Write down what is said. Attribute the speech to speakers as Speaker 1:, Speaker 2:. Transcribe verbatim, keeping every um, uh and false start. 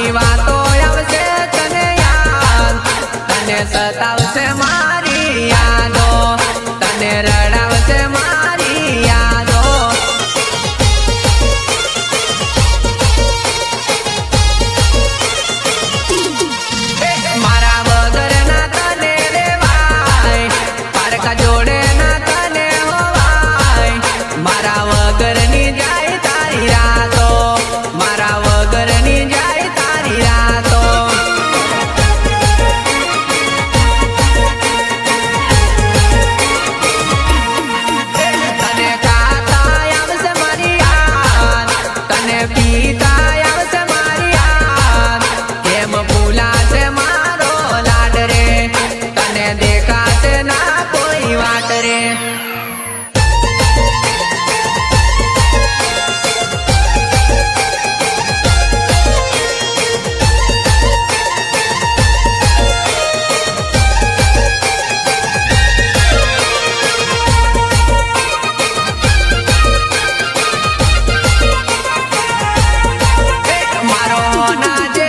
Speaker 1: મારી વાતો આવશે તને યાદ, તને સતાવશે મારી યાદો, તને રડાવશે મારી યાદો. મારા વગર ના તને રેવાય, પારકા જોડે ના તને હોવાય. મારા વગર ની જાય તારી રાતો, મારા વગર ની જાય તારી રાતો. તને ખાતા આવશે મારી યાદ, તને પીતા આવશે મારી યાદ. કેમ ભૂલાશે મારો લાડ રે, તને દેખાશે ના કોઈ વાટ રે. મારો ના જે